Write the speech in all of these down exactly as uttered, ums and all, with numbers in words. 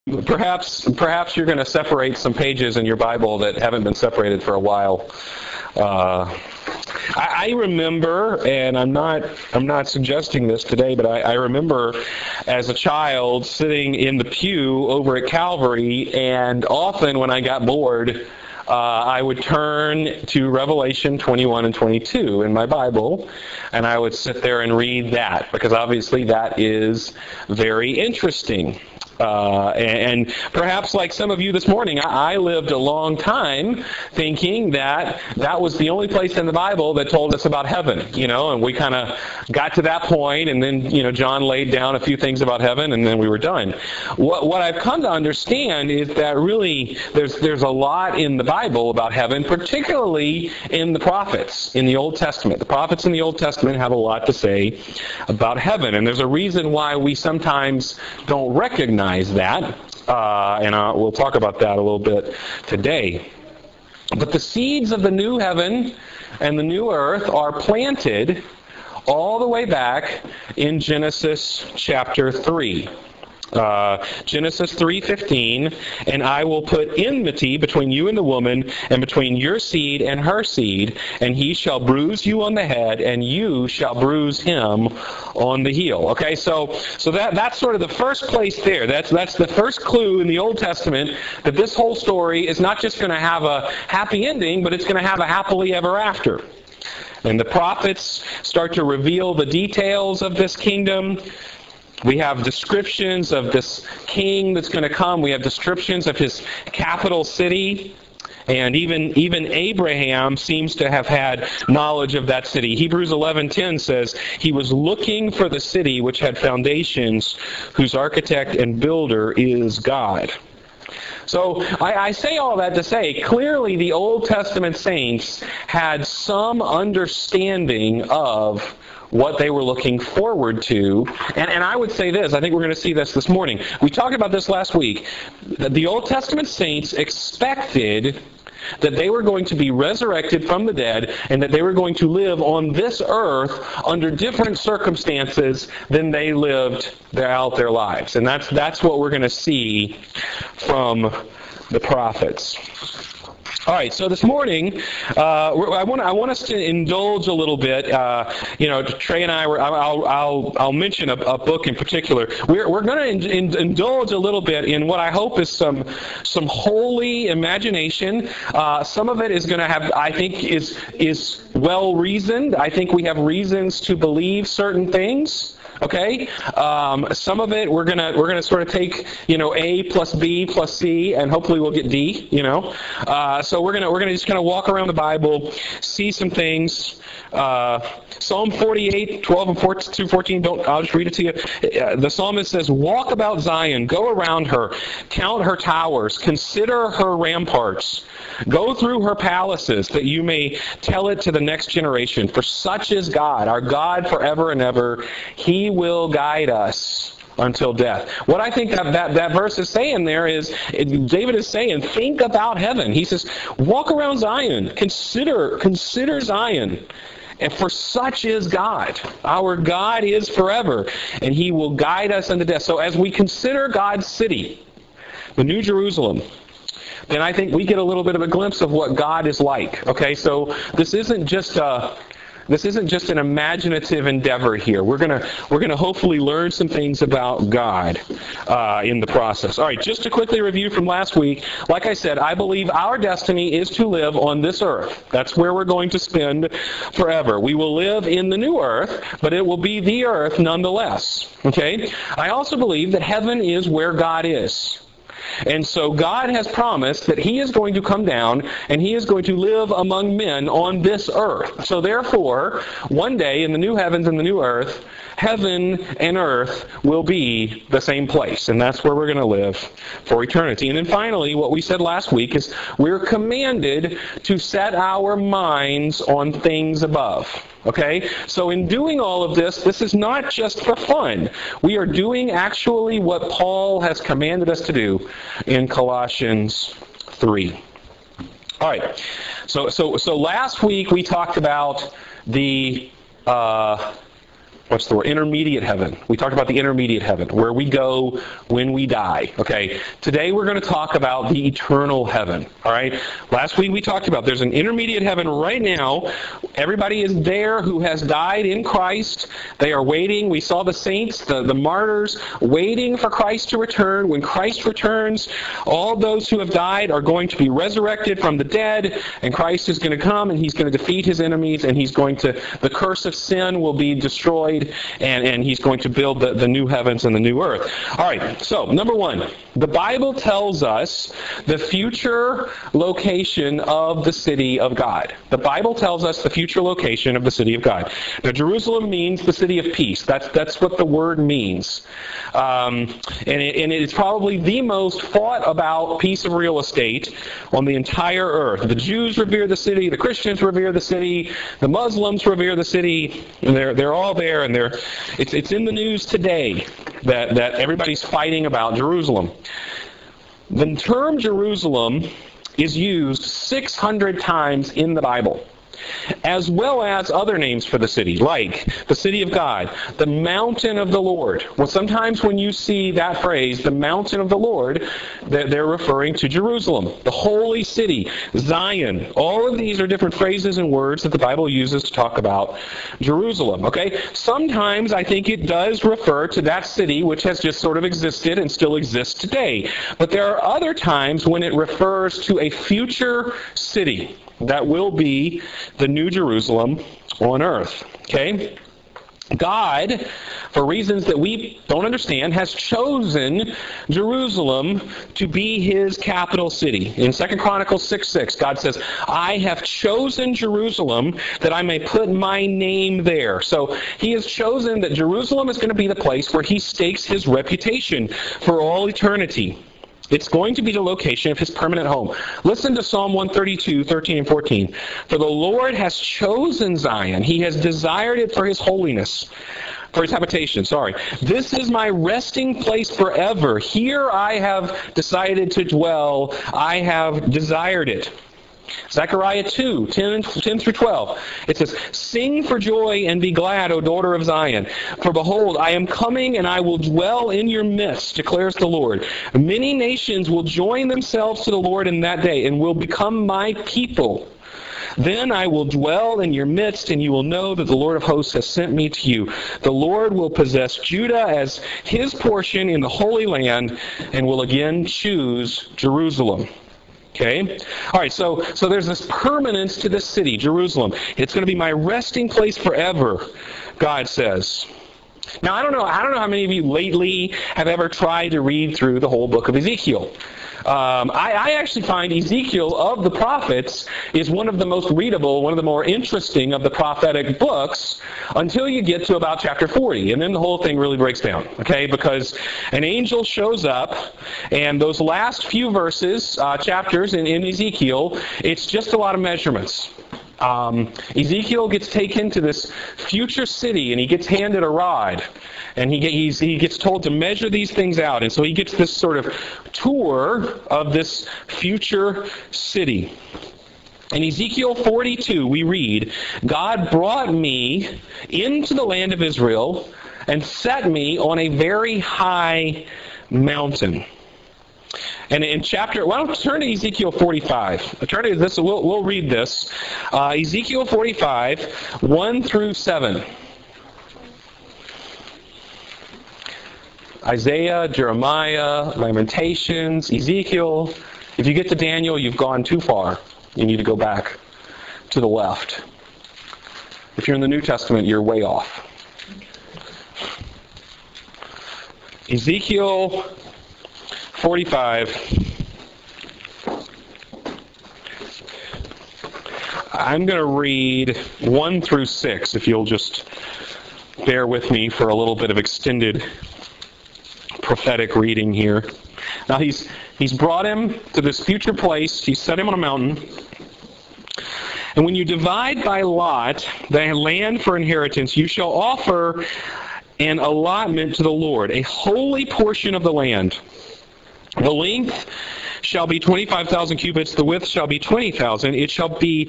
Perhaps, perhaps you're going to separate some pages in your Bible that haven't been separated for a while. Uh, I, I remember, and I'm not, I'm not suggesting this today, but I, I remember as a child sitting in the pew over at Calvary, and often when I got bored, uh, I would turn to Revelation twenty-one and twenty-two in my Bible, and I would sit there and read that, because obviously that is very interesting. Uh, and, and perhaps like some of you this morning, I, I lived a long time thinking that that was the only place in the Bible that told us about heaven, you know, and we kind of got to that point, and then, you know, John laid down a few things about heaven, and then we were done. What, what I've come to understand is that really there's, there's a lot in the Bible about heaven, particularly in the prophets in the Old Testament. The prophets in the Old Testament have a lot to say about heaven, and there's a reason why we sometimes don't recognize that, uh, and uh, we'll talk about that a little bit today. But the seeds of the new heaven and the new earth are planted all the way back in Genesis chapter three. Uh, Genesis three fifteen, and I will put enmity between you and the woman, and between your seed and her seed, and he shall bruise you on the head, and you shall bruise him on the heel. Okay, so so that that's sort of the first place there. That's that's the first clue in the Old Testament that this whole story is not just going to have a happy ending, but it's going to have a happily ever after. And the prophets start to reveal the details of this kingdom. We have descriptions of this king that's going to come. We have descriptions of his capital city. And even, even Abraham seems to have had knowledge of that city. Hebrews eleven ten says, he was looking for the city which had foundations, whose architect and builder is God. So I, I say all that to say, clearly the Old Testament saints had some understanding of what they were looking forward to. And, and I would say this, I think we're going to see this this morning. We talked about this last week. The Old Testament saints expected that they were going to be resurrected from the dead, and that they were going to live on this earth under different circumstances than they lived out their lives. And that's that's what we're going to see from the prophets. All right, so this morning, uh, I want I want us to indulge a little bit. Uh, you know, Trey and I were. I'll I'll I'll mention a, a book in particular. We're we're going to in, in, indulge a little bit in what I hope is some some holy imagination. Uh, some of it is going to have, I think, is is well reasoned. I think we have reasons to believe certain things. Okay, um, some of it we're gonna we're gonna sort of take, you know, A plus B plus C, and hopefully we'll get D. You know, uh, so we're gonna we're gonna just kind of walk around the Bible, see some things. Uh, Psalm forty-eight, twelve and fourteen, fourteen. Don't I'll just read it to you. Uh, the psalmist says, "Walk about Zion, go around her, count her towers, consider her ramparts." Go through her palaces, that you may tell it to the next generation. For such is God, our God forever and ever. He will guide us until death. What I think that, that, that verse is saying there is, David is saying, think about heaven. He says, walk around Zion. Consider, consider Zion. And for such is God. Our God is forever, and He will guide us unto death. So as we consider God's city, the New Jerusalem, then I think we get a little bit of a glimpse of what God is like. Okay, so this isn't just a this isn't just an imaginative endeavor here. We're gonna we're gonna hopefully learn some things about God uh, in the process. All right, just to quickly review from last week. Like I said, I believe our destiny is to live on this earth. That's where we're going to spend forever. We will live in the new earth, but it will be the earth nonetheless. Okay. I also believe that heaven is where God is. And so God has promised that He is going to come down and He is going to live among men on this earth. So therefore, one day in the new heavens and the new earth, heaven and earth will be the same place. And that's where we're going to live for eternity. And then finally, what we said last week is we're commanded to set our minds on things above. Okay? So in doing all of this, this is not just for fun. We are doing actually what Paul has commanded us to do in Colossians three. All right. So so so last week we talked about the uh, what's the word? Intermediate heaven. We talked about the intermediate heaven, where we go when we die. Okay. Today we're going to talk about the eternal heaven. All right. Last week we talked about there's an intermediate heaven right now. Everybody is there who has died in Christ. They are waiting. We saw the saints, the, the martyrs, waiting for Christ to return. When Christ returns, all those who have died are going to be resurrected from the dead, and Christ is going to come and he's going to defeat his enemies, and he's going to, the curse of sin will be destroyed. And, and he's going to build the, the new heavens and the new earth. All right, so number one, the Bible tells us the future location of the city of God. The Bible tells us the future location of the city of God. Now, Jerusalem means the city of peace. That's, that's what the word means. Um, and, it, and it's probably the most fought about piece of real estate on the entire earth. The Jews revere the city, the Christians revere the city, the Muslims revere the city, and they're, they're all there. And they're, it's, it's in the news today that, that everybody's fighting about Jerusalem. The term Jerusalem is used six hundred times in the Bible, as well as other names for the city, like the city of God, the mountain of the Lord. Well, sometimes when you see that phrase, the mountain of the Lord, they're referring to Jerusalem, the holy city, Zion. All of these are different phrases and words that the Bible uses to talk about Jerusalem, okay? Sometimes I think it does refer to that city which has just sort of existed and still exists today. But there are other times when it refers to a future city that will be the New Jerusalem on earth. Okay? God, for reasons that we don't understand, has chosen Jerusalem to be his capital city. In Second Chronicles six six, God says, I have chosen Jerusalem that I may put my name there. So he has chosen that Jerusalem is going to be the place where he stakes his reputation for all eternity. It's going to be the location of his permanent home. Listen to Psalm one thirty-two, thirteen and fourteen. For the Lord has chosen Zion. He has desired it for his holiness, for his habitation, sorry. This is my resting place forever. Here I have decided to dwell. I have desired it. Zechariah two, ten through twelve. It says, Sing for joy and be glad, O daughter of Zion. For behold, I am coming and I will dwell in your midst, declares the Lord. Many nations will join themselves to the Lord in that day and will become my people. Then I will dwell in your midst, and you will know that the Lord of hosts has sent me to you. The Lord will possess Judah as his portion in the Holy Land and will again choose Jerusalem. Okay? All right, so so there's this permanence to this city, Jerusalem. It's going to be my resting place forever, God says. Now, I don't know, I don't know how many of you lately have ever tried to read through the whole book of Ezekiel. Um, I, I actually find Ezekiel of the prophets is one of the most readable, one of the more interesting of the prophetic books until you get to about chapter forty. And then the whole thing really breaks down, okay? Because an angel shows up, and those last few verses, uh, chapters in, in Ezekiel, it's just a lot of measurements. Um, Ezekiel gets taken to this future city, and he gets handed a rod. And he, he's, he gets told to measure these things out. And so he gets this sort of tour of this future city. In Ezekiel forty-two, we read, God brought me into the land of Israel and set me on a very high mountain. And in chapter, why don't you turn to Ezekiel forty-five? Turn to this, we'll, we'll read this. Uh, Ezekiel forty-five, one through seven. Isaiah, Jeremiah, Lamentations, Ezekiel. If you get to Daniel, you've gone too far. You need to go back to the left. If you're in the New Testament, you're way off. Ezekiel forty-five. I'm going to read one through six, if you'll just bear with me for a little bit of extended prophetic reading here. Now he's he's brought him to this future place. He's set him on a mountain. And when you divide by lot the land for inheritance, you shall offer an allotment to the Lord, a holy portion of the land. The length shall be twenty-five thousand cubits, the width shall be twenty thousand. It shall be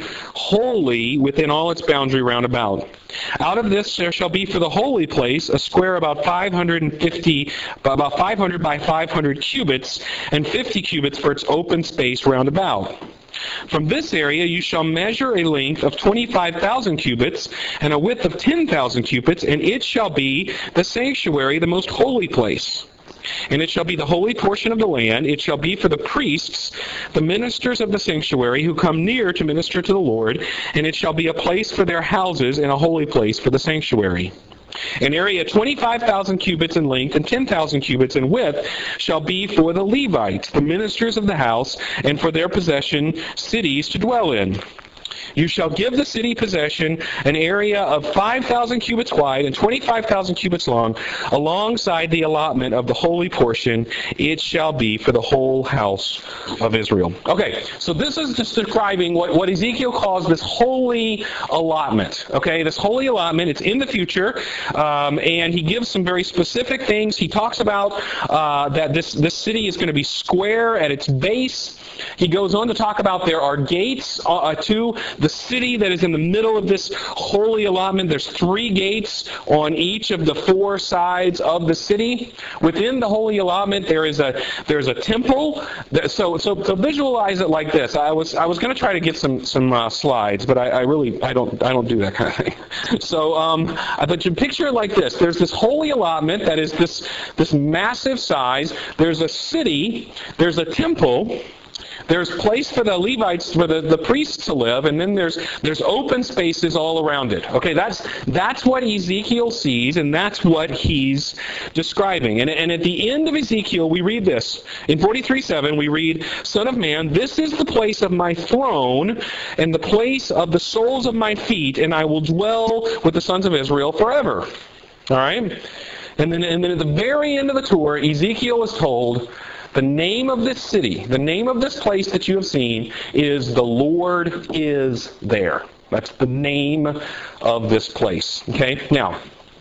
holy within all its boundary round about. Out of this there shall be for the holy place a square about five hundred fifty, about five hundred by five hundred cubits, and fifty cubits for its open space round about. From this area you shall measure a length of twenty-five thousand cubits and a width of ten thousand cubits, and it shall be the sanctuary, the most holy place. And it shall be the holy portion of the land. It shall be for the priests, the ministers of the sanctuary, who come near to minister to the Lord, and it shall be a place for their houses and a holy place for the sanctuary. An area twenty-five thousand cubits in length and ten thousand cubits in width shall be for the Levites, the ministers of the house, and for their possession cities to dwell in. You shall give the city possession an area of five thousand cubits wide and twenty-five thousand cubits long, alongside the allotment of the holy portion. It shall be for the whole house of Israel. Okay, so this is just describing what, what Ezekiel calls this holy allotment. Okay, this holy allotment, it's in the future, um, and he gives some very specific things. He talks about uh, that this, this city is going to be square at its base. He goes on to talk about there are gates uh, to the city that is in the middle of this holy allotment. There's three gates on each of the four sides of the city. Within the holy allotment, there is a there's a temple. So so, so visualize it like this. I was I was going to try to get some some uh, slides, but I, I really I don't I don't do that kind of thing. So um, but you picture it like this. There's this holy allotment that is this this massive size. There's a city. There's a temple. There's place for the Levites, for the, the priests to live, and then there's there's open spaces all around it. Okay, that's that's what Ezekiel sees, and that's what he's describing. And, and at the end of Ezekiel, we read this. In forty-three seven, we read, Son of man, this is the place of my throne, and the place of the soles of my feet, and I will dwell with the sons of Israel forever. All right? And then, and then at the very end of the tour, Ezekiel is told, the name of this city, the name of this place that you have seen is the Lord is there. That's the name of this place. Okay? Now,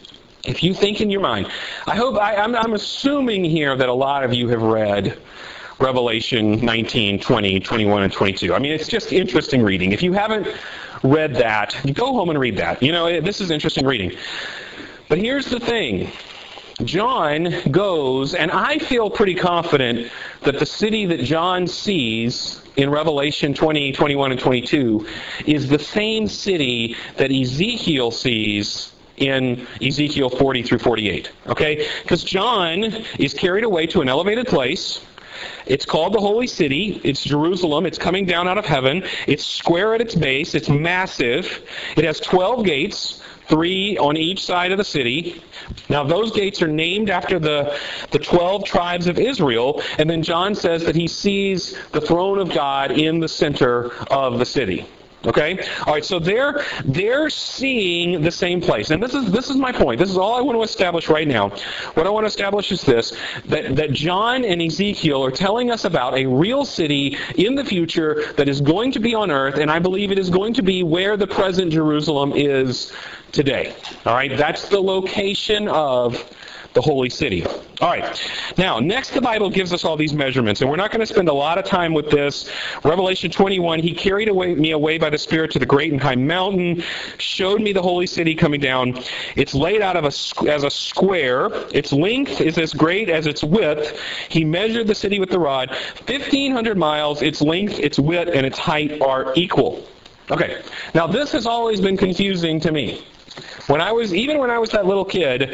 if you think in your mind, I hope, I, I'm, I'm assuming here that a lot of you have read Revelation nineteen, twenty, twenty-one, and twenty-two. I mean, it's just interesting reading. If you haven't read that, go home and read that. You know, this is interesting reading. But here's the thing. John goes, and I feel pretty confident that the city that John sees in Revelation twenty, twenty-one, and twenty-two is the same city that Ezekiel sees in Ezekiel forty through forty-eight. Okay? Because John is carried away to an elevated place. It's called the Holy City. It's Jerusalem. It's coming down out of heaven. It's square at its base. It's massive. It has twelve gates, three on each side of the city. Now, those gates are named after the, the twelve tribes of Israel, and then John says that he sees the throne of God in the center of the city. Okay? All right, so they're they're seeing the same place. And this is this is my point. This is all I want to establish right now. What I want to establish is this, that, that John and Ezekiel are telling us about a real city in the future that is going to be on earth, and I believe it is going to be where the present Jerusalem is today. All right? That's the location of the holy city. All right. Now, next the Bible gives us all these measurements, and we're not going to spend a lot of time with this. Revelation twenty-one, he carried away, me away by the Spirit to the great and high mountain, showed me the holy city coming down. It's laid out of a, as a square. Its length is as great as its width. He measured the city with the rod. fifteen hundred miles, its length, its width, and its height are equal. Okay. Now, this has always been confusing to me. When I was, even when I was that little kid,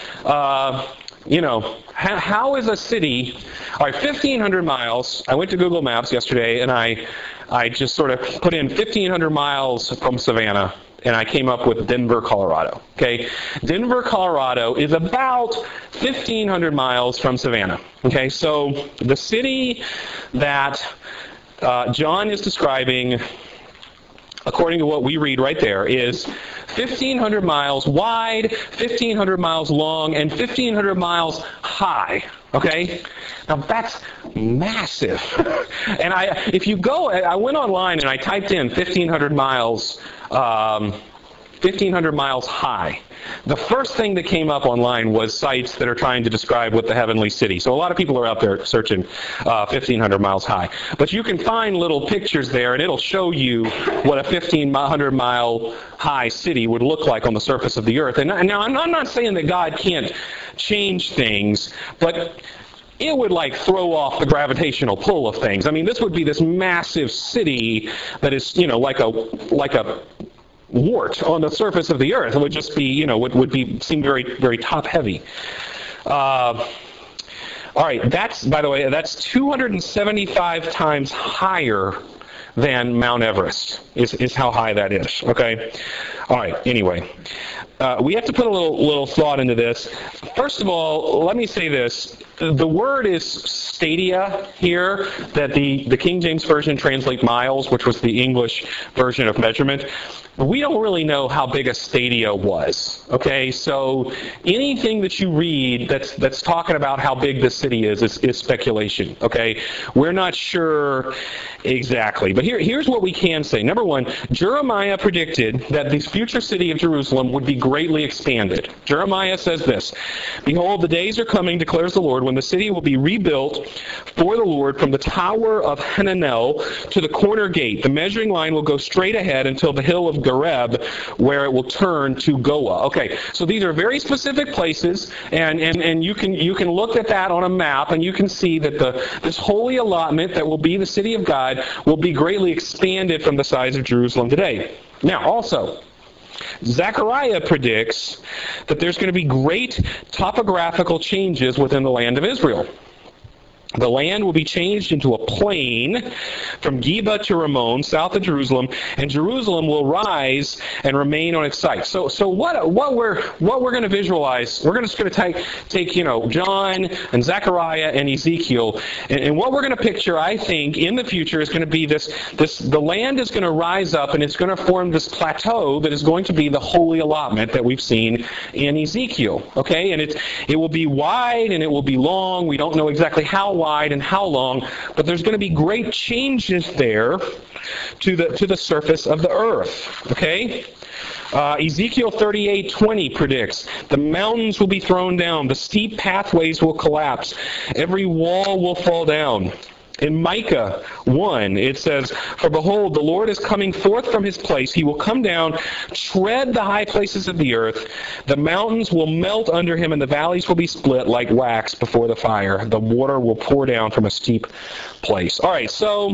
Uh, you know, how, how is a city, all right, fifteen hundred miles, I went to Google Maps yesterday, and I I just sort of put in fifteen hundred miles from Savannah, and I came up with Denver, Colorado. Okay, Denver, Colorado is about fifteen hundred miles from Savannah. Okay, so the city that uh, John is describing, according to what we read right there, is fifteen hundred miles wide, fifteen hundred miles long, and fifteen hundred miles high. Okay? Now that's massive. And I, if you go, I went online and I typed in fifteen hundred miles um, fifteen hundred miles high. The first thing that came up online was sites that are trying to describe what the heavenly city. So a lot of people are out there searching uh, fifteen hundred miles high. But you can find little pictures there, and it'll show you what a fifteen hundred mile high city would look like on the surface of the earth. And now I'm not saying that God can't change things, but it would like throw off the gravitational pull of things. I mean, this would be this massive city that is, you know, like a like a wart on the surface of the earth. It would just be, you know, would, would be seem very, very top heavy. Uh, all right, that's, by the way, that's two hundred seventy-five times higher than Mount Everest, is, is how high that is, okay? All right, anyway. Uh, we have to put a little little thought into this. First of all, let me say this. The word is stadia here, that the, the King James Version translate miles, which was the English version of measurement. We don't really know how big a stadia was, okay? So anything that you read that's that's talking about how big this city is is, is speculation, okay? We're not sure exactly. But here, here's what we can say. Number one, Jeremiah predicted that this future city of Jerusalem would be greatly expanded. Jeremiah says this, "Behold, the days are coming, declares the Lord, when the city will be rebuilt for the Lord from the tower of Hananel to the corner gate. The measuring line will go straight ahead until the hill of Gareb, where it will turn to Goa." Okay, so these are very specific places, and, and, and you can you can look at that on a map, and you can see that the this holy allotment that will be the city of God will be greatly expanded from the size of Jerusalem today. Now, also, Zechariah predicts that there's going to be great topographical changes within the land of Israel. The land will be changed into a plain from Geba to Ramon, south of Jerusalem, and Jerusalem will rise and remain on its site. So, so what what we're what we're going to visualize, we're just going to take take you know John and Zechariah and Ezekiel, and, and what we're going to picture, I think, in the future is going to be this this the land is going to rise up and it's going to form this plateau that is going to be the holy allotment that we've seen in Ezekiel. Okay, and it's it will be wide and it will be long. We don't know exactly how wide and how long, but there's going to be great changes there to the to the surface of the earth. Okay? Uh, Ezekiel thirty-eight twenty predicts, "The mountains will be thrown down, the steep pathways will collapse, every wall will fall down." In Micah one, it says, "For behold, the Lord is coming forth from his place. He will come down, tread the high places of the earth. The mountains will melt under him, and the valleys will be split like wax before the fire. The water will pour down from a steep place." All right, so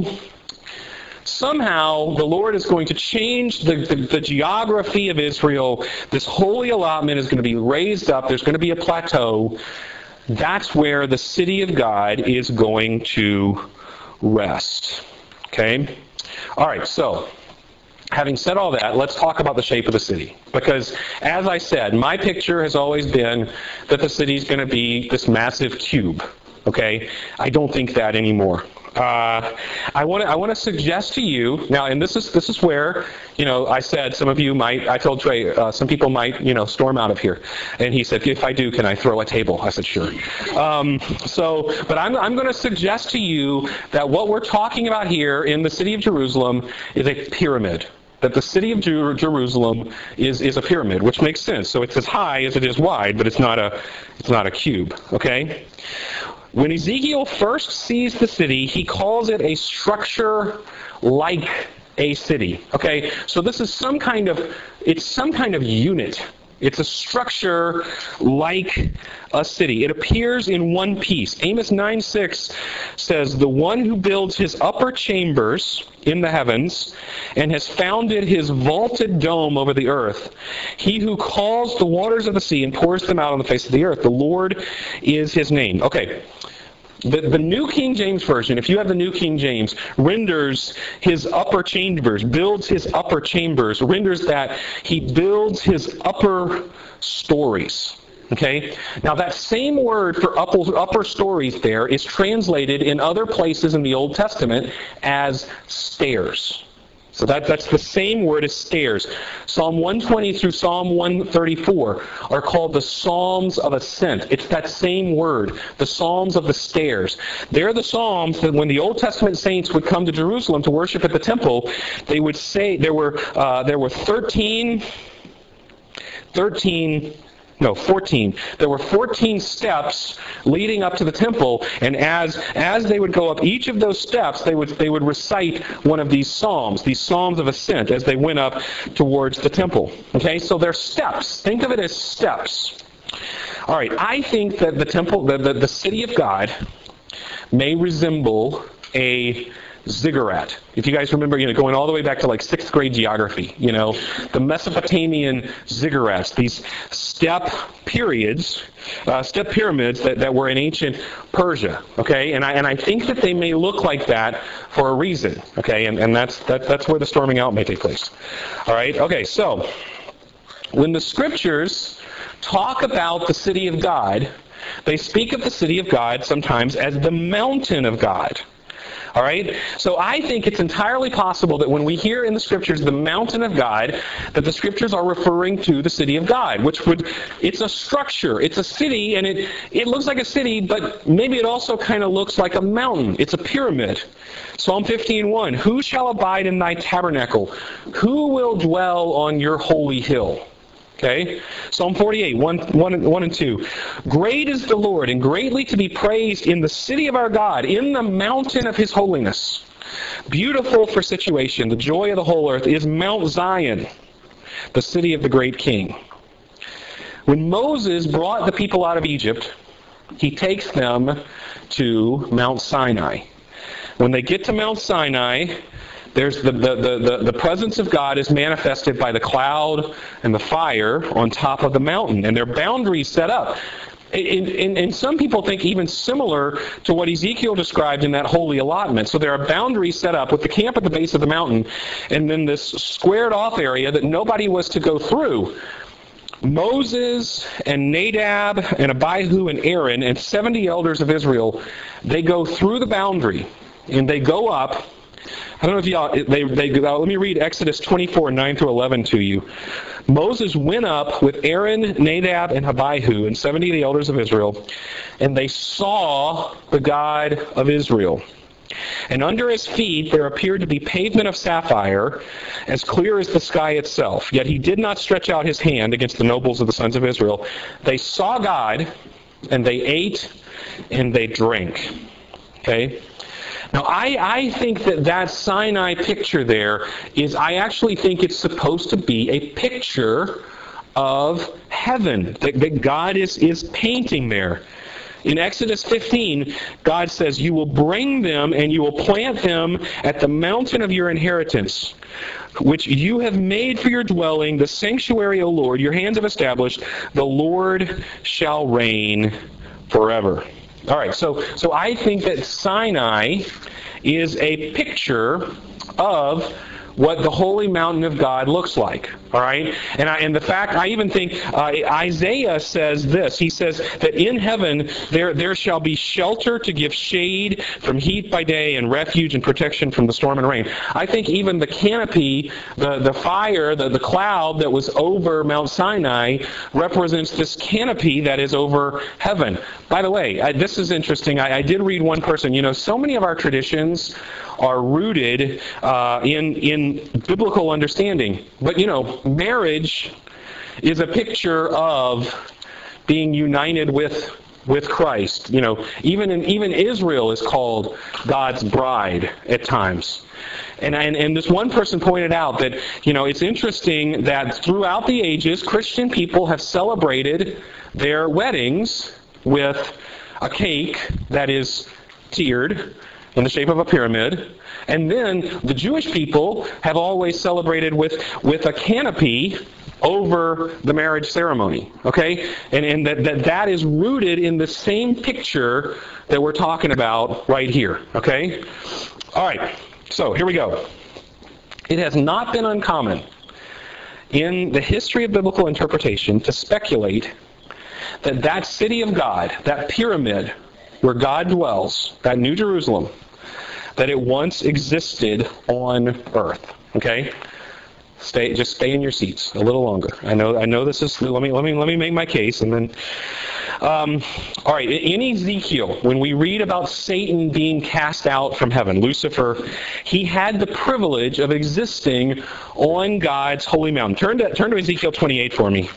somehow the Lord is going to change the, the, the geography of Israel. This holy allotment is going to be raised up. There's going to be a plateau. That's where the city of God is going to rest. Okay? All right, so having said all that, let's talk about the shape of the city. Because, as I said, my picture has always been that the city is going to be this massive cube. Okay? I don't think that anymore. Uh, I want to I want to suggest to you now, and this is this is where you know I said some of you might. I told Trey uh, some people might you know storm out of here, and he said, "If I do, can I throw a table?" I said, "Sure." Um, so, but I'm I'm going to suggest to you that what we're talking about here in the city of Jerusalem is a pyramid. That the city of Jer- Jerusalem is is a pyramid, which makes sense. So it's as high as it is wide, but it's not a it's not a cube. Okay. When Ezekiel first sees the city, he calls it a structure like a city. Okay, so this is some kind of, it's some kind of unit. It's a structure like a city. It appears in one piece. Amos nine six says, "The one who builds his upper chambers in the heavens and has founded his vaulted dome over the earth, he who calls the waters of the sea and pours them out on the face of the earth, the Lord is his name." Okay. The, the New King James Version, if you have the New King James, renders his upper chambers, builds his upper chambers, renders that he builds his upper stories. Okay? Now that same word for upper, upper stories there is translated in other places in the Old Testament as stairs. So that, that's the same word as stairs. Psalm one twenty through Psalm one thirty-four are called the Psalms of Ascent. It's that same word, the Psalms of the stairs. They're the Psalms that when the Old Testament saints would come to Jerusalem to worship at the temple, they would say there were uh, there were thirteen thirteen, no, fourteen. There were fourteen steps leading up to the temple, and as as they would go up each of those steps, they would they would recite one of these psalms, these psalms of ascent, as they went up towards the temple. Okay, so they're steps. Think of it as steps. All right, I think that the temple, the, the, the city of God, may resemble a ziggurat. If you guys remember, you know, going all the way back to like sixth grade geography, you know, the Mesopotamian ziggurats, these step periods, uh, step pyramids that, that were in ancient Persia, okay? And I and I think that they may look like that for a reason, okay? And and that's that, that's where the storming out may take place. All right? Okay, so when the scriptures talk about the city of God, they speak of the city of God sometimes as the mountain of God. All right? So I think it's entirely possible that when we hear in the Scriptures the mountain of God, that the Scriptures are referring to the city of God, which would, it's a structure, it's a city, and it, it looks like a city, but maybe it also kind of looks like a mountain. It's a pyramid. Psalm fifteen one, who shall abide in thy tabernacle? Who will dwell on your holy hill? Okay? Psalm forty-eight, one, one, one and two. Great is the Lord, and greatly to be praised in the city of our God, in the mountain of his holiness. Beautiful for situation, the joy of the whole earth is Mount Zion, the city of the great king. When Moses brought the people out of Egypt, he takes them to Mount Sinai. When they get to Mount Sinai, There's the, the, the, the presence of God is manifested by the cloud and the fire on top of the mountain, and there are boundaries set up. And, and, and some people think even similar to what Ezekiel described in that holy allotment. So there are boundaries set up with the camp at the base of the mountain, and then this squared off area that nobody was to go through. Moses and Nadab and Abihu and Aaron and seventy elders of Israel, they go through the boundary, and they go up. I don't know if y'all, they, they, uh, let me read Exodus twenty-four, nine through eleven to you. Moses went up with Aaron, Nadab, and Abihu, and seventy of the elders of Israel, and they saw the God of Israel. And under his feet there appeared to be pavement of sapphire, as clear as the sky itself. Yet he did not stretch out his hand against the nobles of the sons of Israel. They saw God, and they ate, and they drank. Okay? Now, I, I think that that Sinai picture there is, I actually think it's supposed to be a picture of heaven that, that God is, is painting there. In Exodus fifteen, God says, you will bring them and you will plant them at the mountain of your inheritance, which you have made for your dwelling, the sanctuary, O Lord, your hands have established. The Lord shall reign forever. All right, so so I think that Sinai is a picture of what the holy mountain of God looks like. All right, and I, and the fact I even think uh, Isaiah says this. He says that in heaven there there shall be shelter to give shade from heat by day and refuge and protection from the storm and rain. I think even the canopy, the the fire, the the cloud that was over Mount Sinai represents this canopy that is over heaven. By the way, I, this is interesting. I, I did read one person. You know, so many of our traditions are rooted uh, in in biblical understanding, but you know. Marriage is a picture of being united with with Christ. You know, even in, even Israel is called God's bride at times. And, and and this one person pointed out that, you know, it's interesting that throughout the ages, Christian people have celebrated their weddings with a cake that is tiered in the shape of a pyramid. And then the Jewish people have always celebrated with, with a canopy over the marriage ceremony. Okay? And, and that, that that is rooted in the same picture that we're talking about right here. Okay? All right. So here we go. It has not been uncommon in the history of biblical interpretation to speculate that that city of God, that pyramid where God dwells, that New Jerusalem, that it once existed on earth. Okay? Stay just stay in your seats a little longer. I know I know this is let me let me let me make my case and then Um, all right, in Ezekiel, when we read about Satan being cast out from heaven, Lucifer, he had the privilege of existing on God's holy mountain. Turn to, turn to Ezekiel twenty-eight for me.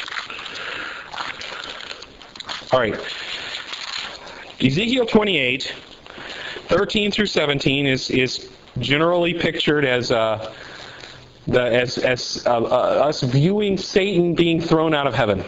All right. Ezekiel twenty-eight, thirteen through seventeen is, is generally pictured as uh, the, as, as uh, uh, us viewing Satan being thrown out of heaven.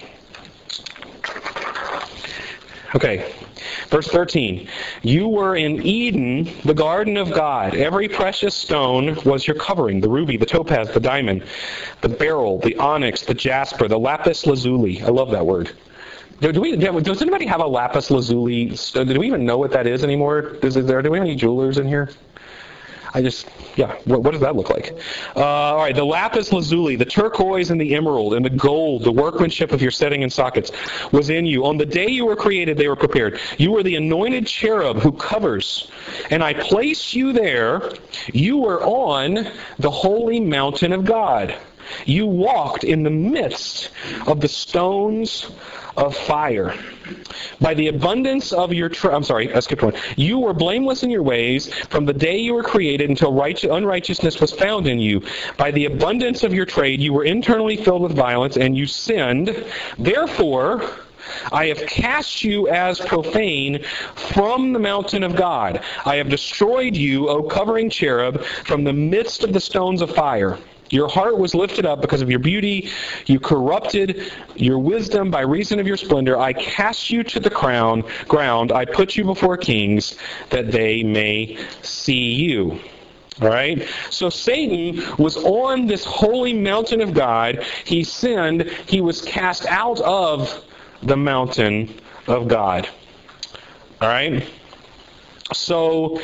Okay, verse thirteen. You were in Eden, the garden of God. Every precious stone was your covering, the ruby, the topaz, the diamond, the beryl, the onyx, the jasper, the lapis lazuli. I love that word. Do, do we, does anybody have a lapis lazuli? Do we even know what that is anymore? Is there, do we have any jewelers in here? I just, yeah, what, what does that look like? Uh, all right, the lapis lazuli, the turquoise and the emerald and the gold, the workmanship of your setting and sockets was in you. On the day you were created, they were prepared. You were the anointed cherub who covers, and I placed you there. You were on the holy mountain of God. You walked in the midst of the stones of fire. By the abundance of your... Tra- I'm sorry, I skipped one. You were blameless in your ways from the day you were created until right- unrighteousness was found in you. By the abundance of your trade, you were internally filled with violence, and you sinned. Therefore, I have cast you as profane from the mountain of God. I have destroyed you, O covering cherub, from the midst of the stones of fire. Your heart was lifted up because of your beauty. You corrupted your wisdom by reason of your splendor. I cast you to the crown, ground. I put you before kings that they may see you. All right? So Satan was on this holy mountain of God. He sinned. He was cast out of the mountain of God. All right? So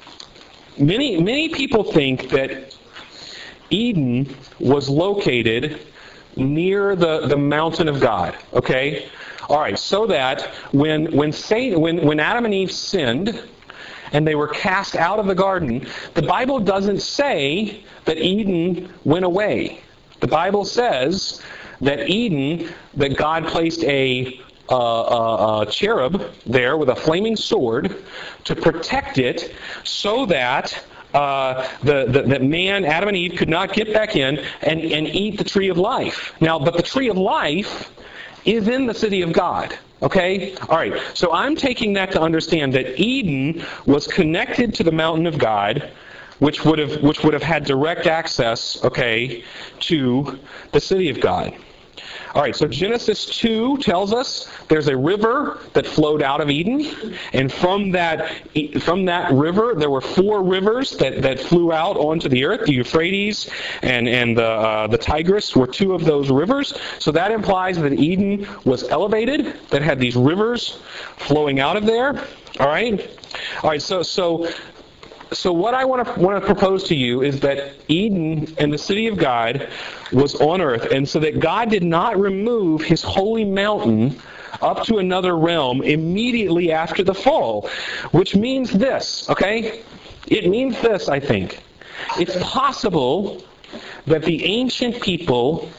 many, many people think that Eden was located near the, the mountain of God. Okay? All right, so that when when Satan when, when Adam and Eve sinned and they were cast out of the garden, the Bible doesn't say that Eden went away. The Bible says that Eden, that God placed a Uh, uh, uh, cherub there with a flaming sword to protect it so that uh, the, the that man, Adam and Eve, could not get back in and, and eat the tree of life. Now, but the tree of life is in the city of God. Okay? All right. So I'm taking that to understand that Eden was connected to the mountain of God, which would have which would have had direct access, okay, to the city of God. All right, so Genesis two tells us there's a river that flowed out of Eden, and from that from that river there were four rivers that, that flew out onto the earth. The Euphrates and and the uh, the Tigris were two of those rivers. So that implies that Eden was elevated, that had these rivers flowing out of there. All right, all right. So so. So what I want to want to propose to you is that Eden and the city of God was on earth, and so that God did not remove his holy mountain up to another realm immediately after the fall, which means this, okay? It means this, I think. It's possible that the ancient people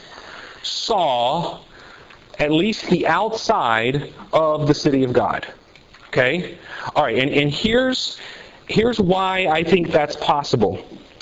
saw at least the outside of the city of God, okay? All right, and, and here's... Here's why I think that's possible.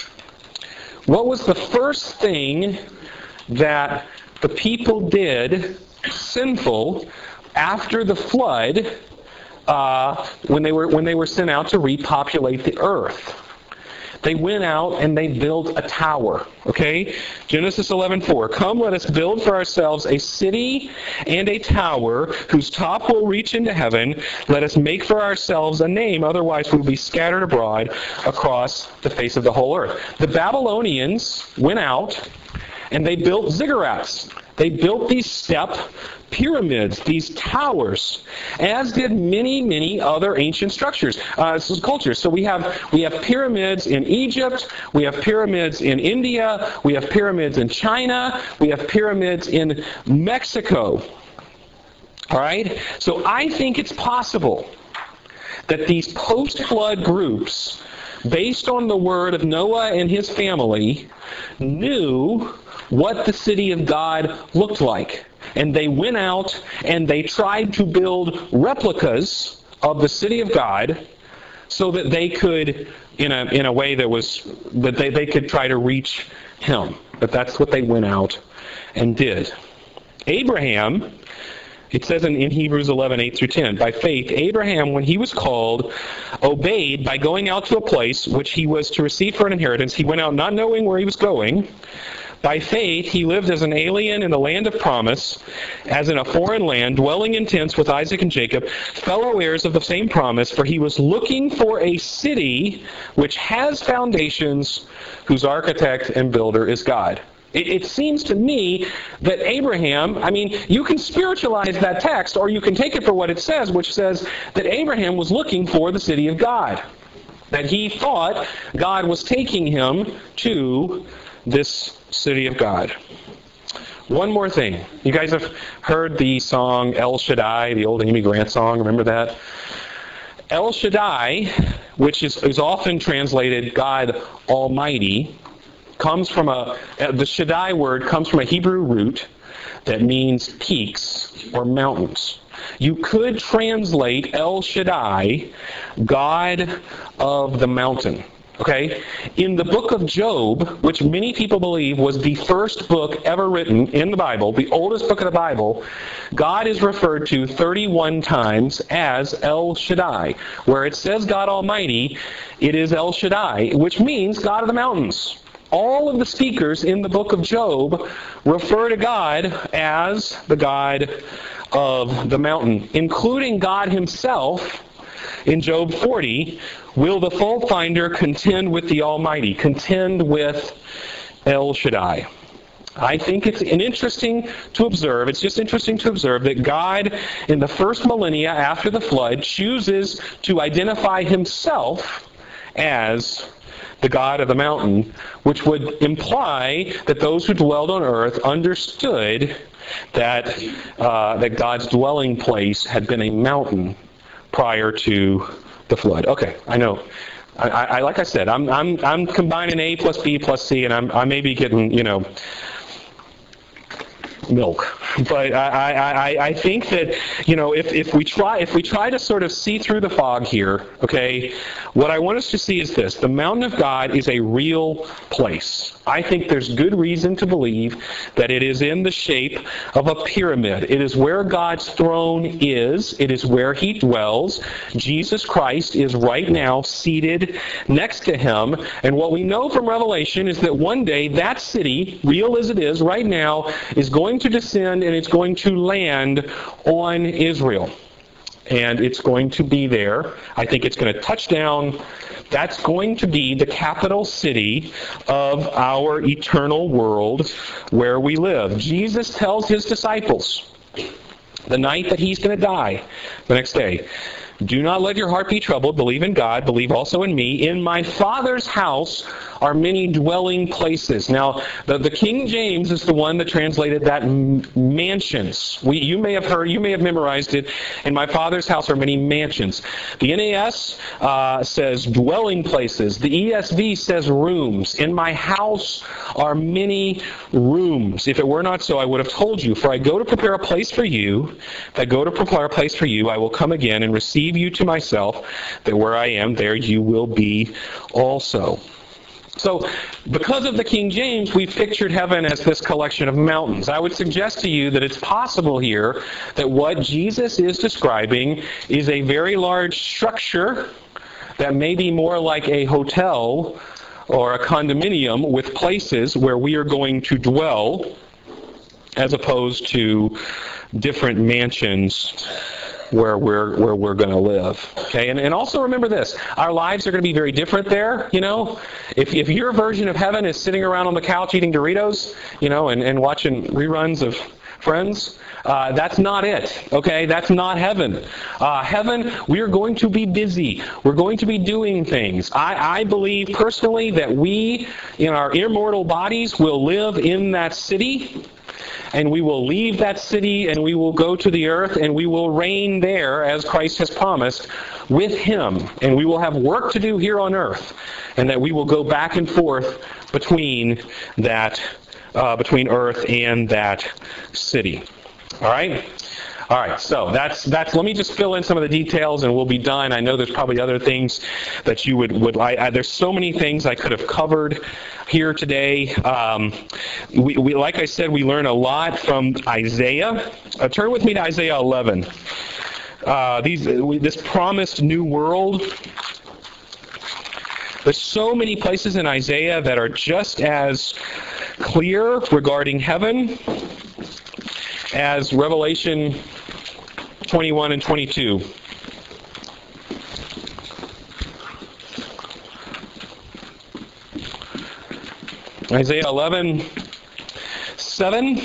What was the first thing that the people did sinful after the flood uh, when they were when they were sent out to repopulate the earth? They went out and they built a tower. Okay? Genesis eleven four. Come, let us build for ourselves a city and a tower whose top will reach into heaven. Let us make for ourselves a name, otherwise we'll be scattered abroad across the face of the whole earth. The Babylonians went out and they built ziggurats. They built these step pyramids, these towers, as did many, many other ancient structures, uh, cultures. So we have we have pyramids in Egypt, we have pyramids in India, we have pyramids in China, we have pyramids in Mexico. All right? So I think it's possible that these post-flood groups, based on the word of Noah and his family, knew what the city of God looked like. and they went out and they tried to build replicas of the city of God so that they could, in a in a way that was, that they, they could try to reach him. But that's what they went out and did. Abraham, it says in, in Hebrews eleven, eight through ten, by faith, Abraham, when he was called, obeyed by going out to a place which he was to receive for an inheritance. He went out not knowing where he was going. By faith, he lived as an alien in the land of promise, as in a foreign land, dwelling in tents with Isaac and Jacob, fellow heirs of the same promise, for he was looking for a city which has foundations, whose architect and builder is God. It, it seems to me that Abraham, I mean, you can spiritualize that text, or you can take it for what it says, which says that Abraham was looking for the city of God. That he thought God was taking him to this city of God. One more thing. You guys have heard the song El Shaddai, the old Amy Grant song. Remember that? El Shaddai, which is, is often translated God Almighty, comes from a, the Shaddai word comes from a Hebrew root that means peaks or mountains. You could translate El Shaddai, God of the mountain. Okay? In the book of Job, which many people believe was the first book ever written in the Bible, the oldest book of the Bible, God is referred to thirty-one times as El Shaddai. Where it says God Almighty, it is El Shaddai, which means God of the mountains. All of the speakers in the book of Job refer to God as the God of the mountain, including God himself. In Job forty, will the fault finder contend with the Almighty, contend with El Shaddai? I think it's an interesting to observe, it's just interesting to observe that God, in the first millennia after the flood, chooses to identify himself as the God of the mountain, which would imply that those who dwelled on earth understood that uh, that God's dwelling place had been a mountain prior to the flood. Okay, I know. I, I like I said, I'm I'm I'm combining A plus B plus C, and I'm I may be getting, you know, milk. But I, I, I think that, you know, if, if we try if we try to sort of see through the fog here, okay, what I want us to see is this. The mountain of God is a real place. I think there's good reason to believe that it is in the shape of a pyramid. It is where God's throne is. It is where he dwells. Jesus Christ is right now seated next to him. And what we know from Revelation is that one day that city, real as it is right now, is going to descend and it's going to land on Israel. And it's going to be there. I think it's going to touch down. That's going to be the capital city of our eternal world where we live. Jesus tells his disciples the night that he's going to die, the next day, do not let your heart be troubled. Believe in God. Believe also in me. In my Father's house are many dwelling places. Now, the, the King James is the one that translated that m- mansions. We, you may have heard, you may have memorized it. In my Father's house are many mansions. The N A S uh, says dwelling places. The E S V says rooms. In my house are many rooms. If it were not so, I would have told you. For I go to prepare a place for you. If I go to prepare a place for you, I will come again and receive you to myself, that where I am, there you will be also. So, because of the King James, we've pictured heaven as this collection of mountains. I would suggest to you that it's possible here that what Jesus is describing is a very large structure that may be more like a hotel or a condominium with places where we are going to dwell, as opposed to different mansions where we're where we're going to live. Okay, and, and also remember this, our lives are going to be very different there, you know. If if your version of heaven is sitting around on the couch eating Doritos, you know, and, and watching reruns of Friends, uh, that's not it, okay? That's not heaven. Uh, heaven, we are going to be busy. We're going to be doing things. I, I believe personally that we, in our immortal bodies, will live in that city, and we will leave that city, and we will go to the earth, and we will reign there, as Christ has promised, with him. And we will have work to do here on earth, and that we will go back and forth between that, uh, between earth and that city. All right? All right, so that's that's. Let me just fill in some of the details, and we'll be done. I know there's probably other things that you would would like. I, there's so many things I could have covered here today. Um, we, we, like I said, we learn a lot from Isaiah. Uh, turn with me to Isaiah eleven. Uh, these we, this promised new world. There's so many places in Isaiah that are just as clear regarding heaven as Revelation twenty-one and twenty-two. Isaiah eleven, seven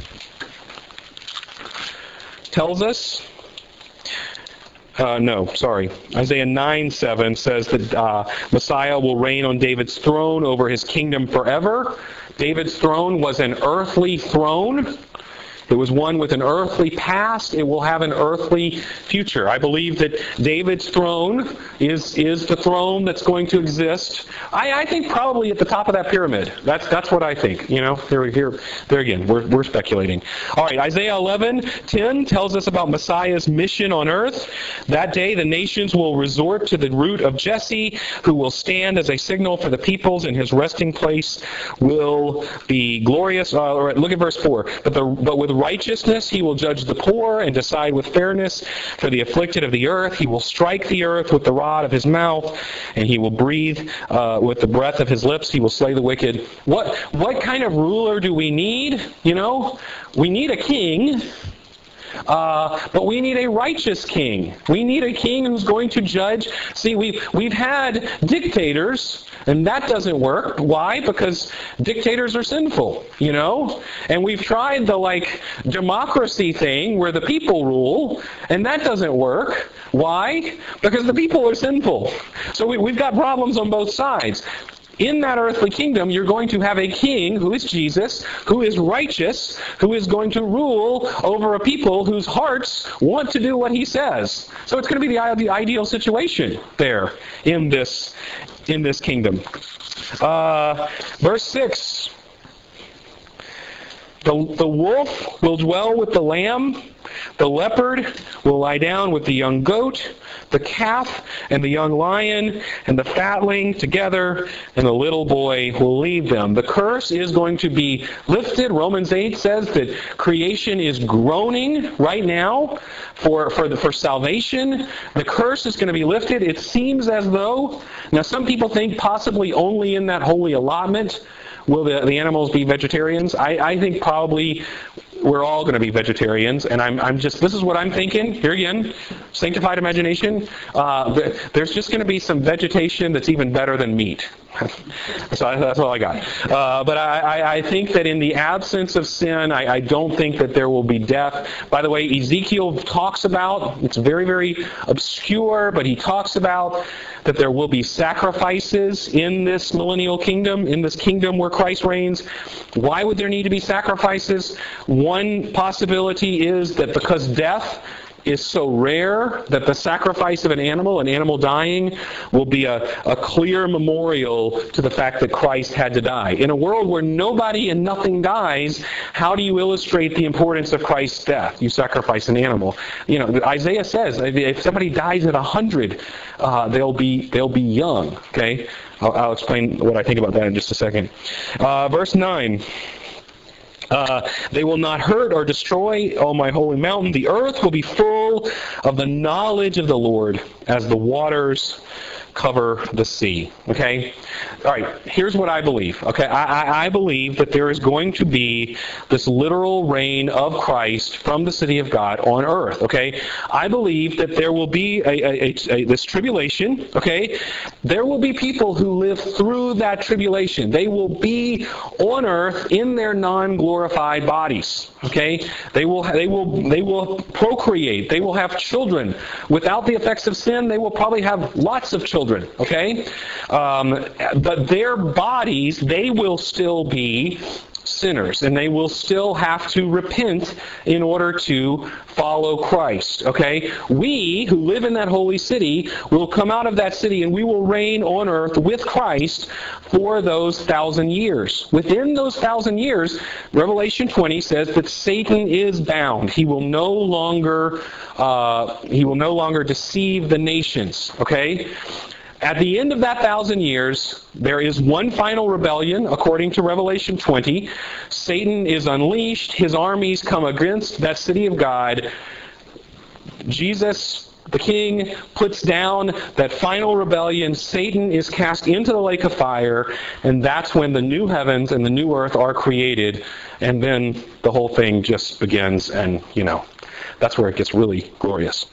tells us, uh, no, sorry, Isaiah nine, seven says that uh, Messiah will reign on David's throne over his kingdom forever. David's throne was an earthly throne. It was one with an earthly past. It will have an earthly future. I believe that David's throne is is the throne that's going to exist. I, I think probably at the top of that pyramid. That's that's what I think. You know, here here there again. We're we're speculating. All right, Isaiah eleven ten tells us about Messiah's mission on earth. That day, the nations will resort to the root of Jesse, who will stand as a signal for the peoples, and his resting place will be glorious. Uh, all right, look at verse four. But the but with righteousness he will judge the poor and decide with fairness for the afflicted of the earth. He will strike the earth with the rod of his mouth, and he will breathe uh, with the breath of his lips. He will slay the wicked. What what kind of ruler do we need? You know, we need a king. Uh, but we need a righteous king. We need a king who's going to judge. See, we've, we've had dictators, and that doesn't work. Why? Because dictators are sinful, you know? And we've tried the, like, democracy thing where the people rule, and that doesn't work. Why? Because the people are sinful. So we, we've got problems on both sides. In that earthly kingdom, you're going to have a king who is Jesus, who is righteous, who is going to rule over a people whose hearts want to do what he says. So it's going to be the, the ideal situation there in this, in this kingdom. Uh, verse six. The, the wolf will dwell with the lamb. The leopard will lie down with the young goat. The calf and the young lion and the fatling together, and the little boy will lead them. The curse is going to be lifted. Romans eight says that creation is groaning right now for, for, the, for salvation. The curse is going to be lifted. It seems as though, now some people think possibly only in that holy allotment will the, the animals be vegetarians. I, I think probably we're all going to be vegetarians, and I'm, I'm just, this is what I'm thinking. Here again, sanctified imagination. Uh, there's just going to be some vegetation that's even better than meat. So that's all I got. Uh, but I, I, I think that in the absence of sin, I, I don't think that there will be death. By the way, Ezekiel talks about, it's very, very obscure, but he talks about that there will be sacrifices in this millennial kingdom, in this kingdom where Christ reigns. Why would there need to be sacrifices? One possibility is that because death is so rare that the sacrifice of an animal, an animal dying, will be a, a clear memorial to the fact that Christ had to die. In a world where nobody and nothing dies, how do you illustrate the importance of Christ's death? You sacrifice an animal. You know, Isaiah says if somebody dies at a hundred, uh, they'll be they'll be young. Okay, I'll, I'll explain what I think about that in just a second. Uh, verse nine. Uh, they will not hurt or destroy all my holy mountain. The earth will be full of the knowledge of the Lord as the waters cover the sea. Okay? All right, here's what I believe. Okay, I, I, I believe that there is going to be this literal reign of Christ from the city of God on earth. Okay? I believe that there will be a, a, a, a this tribulation. Okay? There will be people who live through that tribulation. They will be on earth in their non-glorified bodies. Okay? They will they will they will procreate. They will have children. Without the effects of sin, they will probably have lots of children. Okay? Um, but their bodies, they will still be sinners, and they will still have to repent in order to follow Christ. Okay? We, who live in that holy city, will come out of that city and we will reign on earth with Christ for those thousand years. Within those thousand years, Revelation twenty says that Satan is bound. He will no longer uh, he will no longer deceive the nations. Okay? At the end of that thousand years, there is one final rebellion, according to Revelation twenty. Satan is unleashed. His armies come against that city of God. Jesus, the King, puts down that final rebellion. Satan is cast into the lake of fire, and that's when the new heavens and the new earth are created. And then the whole thing just begins, and, you know, that's where it gets really glorious.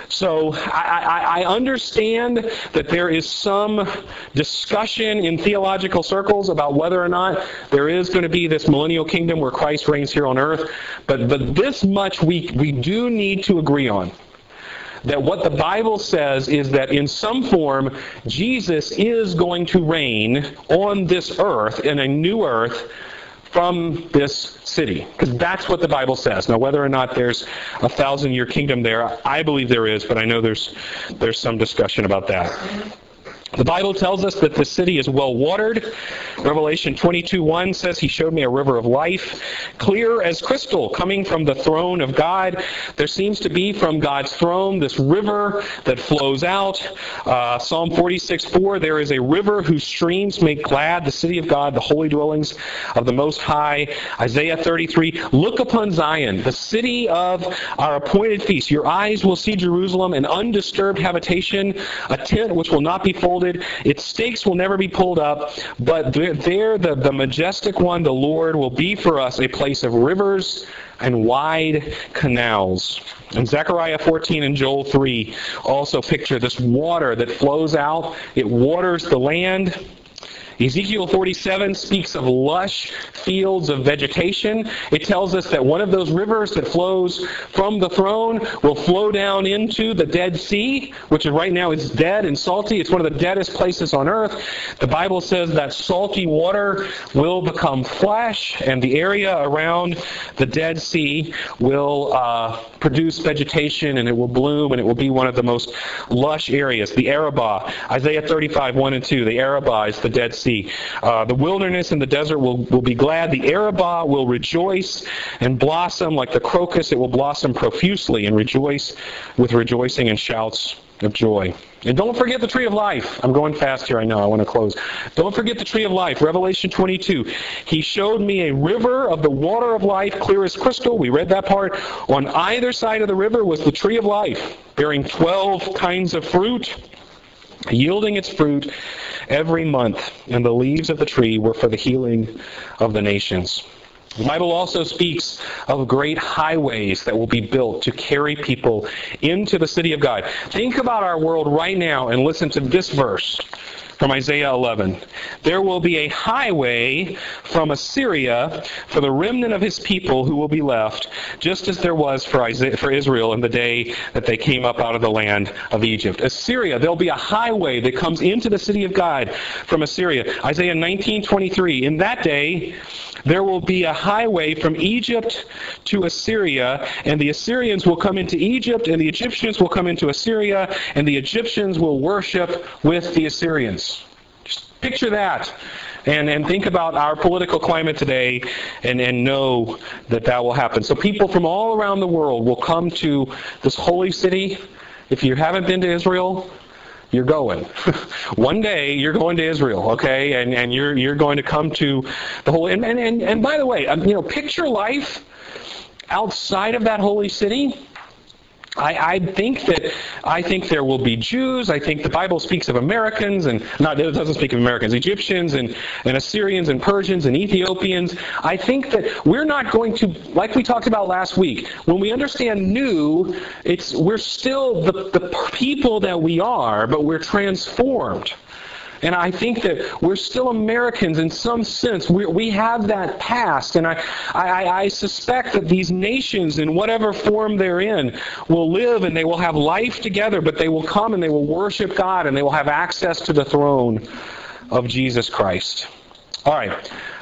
So I, I, I understand that there is some discussion in theological circles about whether or not there is going to be this millennial kingdom where Christ reigns here on earth. But, but this much we, we do need to agree on. That what the Bible says is that in some form, Jesus is going to reign on this earth, in a new earth, from this city. Because that's what the Bible says. Now, whether or not there's a thousand-year kingdom there, I believe there is, but I know there's there's some discussion about that. The Bible tells us that the city is well watered. Revelation twenty-two one says, He showed me a river of life, clear as crystal, coming from the throne of God. There seems to be from God's throne this river that flows out. Uh, Psalm forty-six four, there is a river whose streams make glad the city of God, the holy dwellings of the Most High. Isaiah thirty-three, look upon Zion, the city of our appointed feast. Your eyes will see Jerusalem, an undisturbed habitation, a tent which will not be folded. Its stakes will never be pulled up, but there the, the majestic one, the Lord, will be for us a place of rivers and wide canals. And Zechariah fourteen and Joel three also picture this water that flows out. It waters the land. Ezekiel forty-seven speaks of lush fields of vegetation. It tells us that one of those rivers that flows from the throne will flow down into the Dead Sea, which right now is dead and salty. It's one of the deadest places on earth. The Bible says that salty water will become flesh, and the area around the Dead Sea will uh, produce vegetation, and it will bloom, and it will be one of the most lush areas. The Arabah, Isaiah thirty-five one and two, the Arabah is the Dead Sea. Uh, the wilderness and the desert will, will be glad. The Arabah will rejoice and blossom like the crocus. It will blossom profusely and rejoice with rejoicing and shouts of joy. And don't forget the tree of life. I'm going fast here, I know. I want to close. Don't forget the tree of life. Revelation twenty-two. He showed me a river of the water of life, clear as crystal. We read that part. On either side of the river was the tree of life, bearing twelve kinds of fruit, yielding its fruit every month, and the leaves of the tree were for the healing of the nations. The Bible also speaks of great highways that will be built to carry people into the city of God. Think about our world right now and listen to this verse from Isaiah eleven. There will be a highway from Assyria for the remnant of his people who will be left, just as there was for Isaiah, for Israel in the day that they came up out of the land of Egypt. Assyria, there'll be a highway that comes into the city of God from Assyria. Isaiah nineteen twenty-three. In that day, there will be a highway from Egypt to Assyria, and the Assyrians will come into Egypt, and the Egyptians will come into Assyria, and the Egyptians will worship with the Assyrians. Just picture that. And, and think about our political climate today and, and know that that will happen. So people from all around the world will come to this holy city. If you haven't been to Israel, you're going. One day you're going to Israel, okay? And and you're you're going to come to the whole and and and, and by the way, um, you know, picture life outside of that holy city. I, I think that I think there will be Jews. I think the Bible speaks of Americans, and not it doesn't speak of Americans, Egyptians and, and Assyrians and Persians and Ethiopians. I think that we're not going to, like we talked about last week, when we understand new, it's we're still the, the people that we are, but we're transformed. And I think that we're still Americans in some sense. We, we have that past. And I, I, I suspect that these nations, in whatever form they're in, will live and they will have life together, but they will come and they will worship God and they will have access to the throne of Jesus Christ. All right.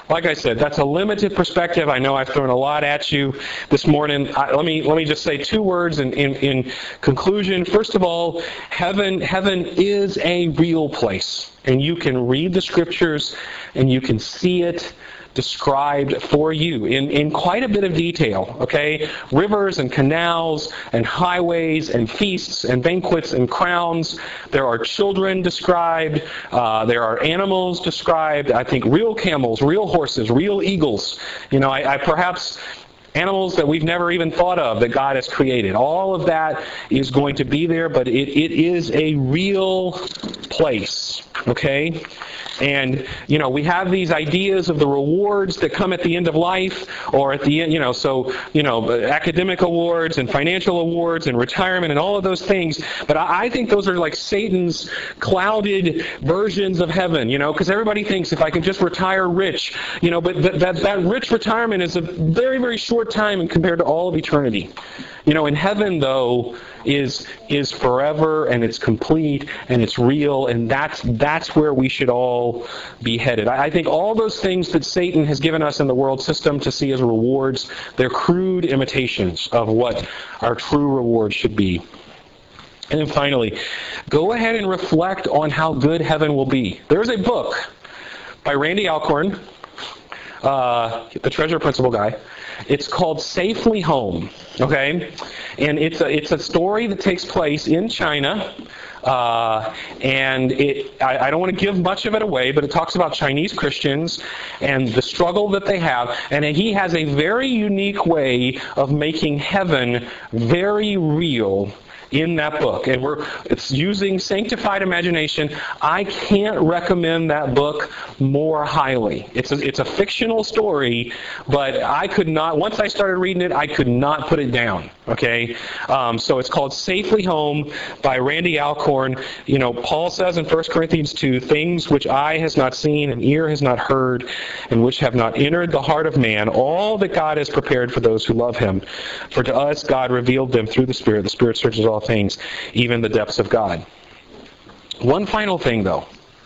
like I said, that's a limited perspective. I know I've thrown a lot at you this morning. I, let me let me just say two words in, in, in conclusion. First of all, heaven heaven is a real place, and you can read the Scriptures and you can see it described for you in, in quite a bit of detail, okay? Rivers and canals and highways and feasts and banquets and crowns. There are children described. Uh, there are animals described. I think real camels, real horses, real eagles. You know, I, I perhaps... animals that we've never even thought of that God has created. All of that is going to be there, but it, it is a real place, okay? And, you know, we have these ideas of the rewards that come at the end of life, or at the end, you know, so, you know, academic awards and financial awards and retirement and all of those things. But I, I think those are like Satan's clouded versions of heaven, you know, because everybody thinks if I can just retire rich, you know, but th- that, that rich retirement is a very, very short time compared to all of eternity. You know, in heaven, though, is is forever, and it's complete, and it's real, and that's that's where we should all be headed. I, I think all those things that Satan has given us in the world system to see as rewards, they're crude imitations of what our true reward should be. And then finally, go ahead and reflect on how good heaven will be. There's a book by Randy Alcorn, uh, the Treasure Principle guy. It's called Safely Home, okay? And it's a, it's a story that takes place in China. Uh, and it, I, I don't want to give much of it away, but it talks about Chinese Christians and the struggle that they have. And he has a very unique way of making heaven very real in that book. And we're it's using sanctified imagination. I can't recommend that book more highly. It's a, it's a fictional story, but I could not, once I started reading it, I could not put it down. Okay? Um, so it's called Safely Home by Randy Alcorn. You know, Paul says in First Corinthians two, things which eye has not seen and ear has not heard and which have not entered the heart of man, all that God has prepared for those who love him. For to us God revealed them through the Spirit. The Spirit searches all things, even the depths of God. One final thing, though.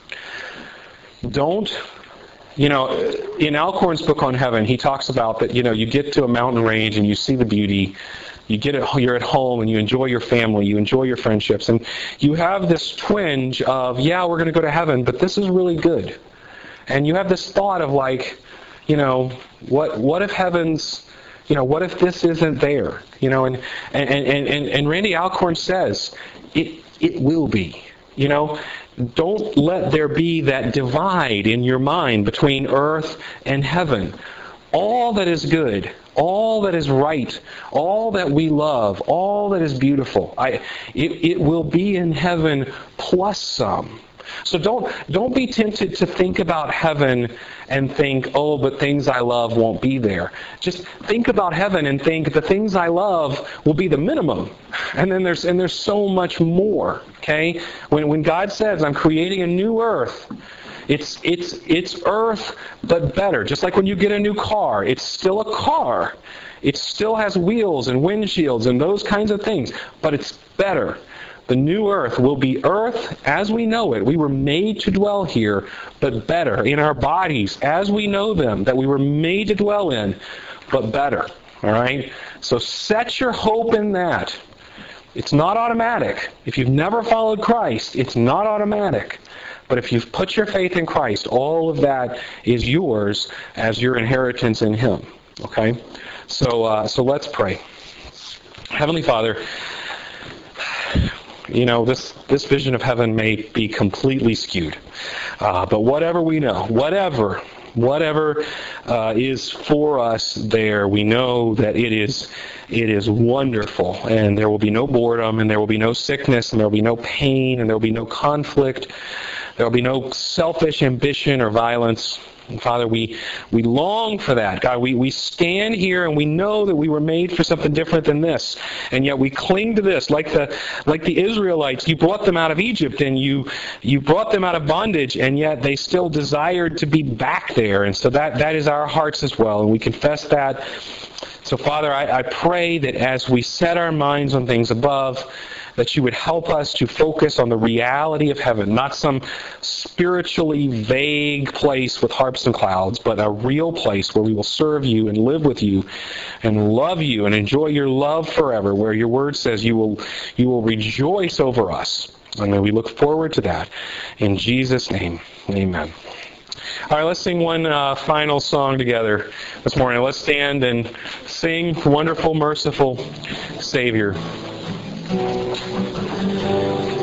Don't, you know, in Alcorn's book on heaven, he talks about that, you know, you get to a mountain range and you see the beauty. You get it, you're at home and you enjoy your family, you enjoy your friendships, and you have this twinge of, yeah, we're going to go to heaven, but this is really good. And you have this thought of like, you know, what what if heaven's You know, what if this isn't there? You know, and and, and, and, and Randy Alcorn says, it it will be. You know, don't let there be that divide in your mind between earth and heaven. All that is good, all that is right, all that we love, all that is beautiful, I it, it will be in heaven plus some. So don't don't be tempted to think about heaven and think, oh, but things I love won't be there. Just think about heaven and think the things I love will be the minimum. And then there's and there's so much more. Okay? When when God says, I'm creating a new earth, it's it's it's earth but better. Just like when you get a new car, it's still a car. It still has wheels and windshields and those kinds of things, but it's better. The new earth will be earth as we know it. We were made to dwell here, but better. In our bodies as we know them, that we were made to dwell in, but better. All right? So set your hope in that. It's not automatic. If you've never followed Christ, it's not automatic. But if you've put your faith in Christ, all of that is yours as your inheritance in Him. Okay? So, uh, so let's pray. Heavenly Father, you know, this, this vision of heaven may be completely skewed. Uh, but whatever we know, whatever, whatever uh, is for us there, we know that it is it is wonderful. And there will be no boredom, and there will be no sickness, and there will be no pain, and there will be no conflict. There will be no selfish ambition or violence. And Father, we we long for that. God, we, we stand here and we know that we were made for something different than this. And yet we cling to this. Like the like the Israelites, you brought them out of Egypt and you you brought them out of bondage, and yet they still desired to be back there. And so that, that is our hearts as well. And we confess that. So Father, I, I pray that as we set our minds on things above, that you would help us to focus on the reality of heaven, not some spiritually vague place with harps and clouds, but a real place where we will serve you and live with you and love you and enjoy your love forever, where your word says you will you will rejoice over us. And may we look forward to that. In Jesus' name, amen. All right, let's sing one uh, final song together this morning. Let's stand and sing Wonderful, Merciful Savior.